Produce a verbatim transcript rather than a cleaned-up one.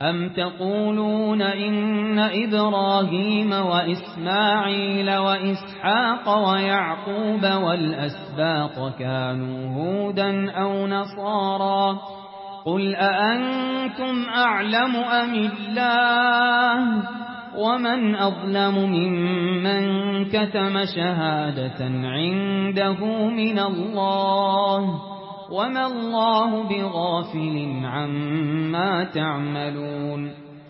أَمْ تَقُولُونَ إِنَّ إِبْرَاهِيمَ وَإِسْمَاعِيلَ وَإِسْحَاقَ وَيَعْقُوبَ وَالْأَسْبَاطَ كَانُوا هُودًا أَوْ نَصَارَىٰ قُلْ أَأَنتُمْ أَعْلَمُ أَمِ اللَّهُ وَمَنْ أَظْلَمُ مِمَّنْ كَتَمَ شَهَادَةً عِندَهُ مِنَ اللَّهِ وَمَا اللَّهُ بِغَافِلٍ عَمَّا تَعْمَلُونَ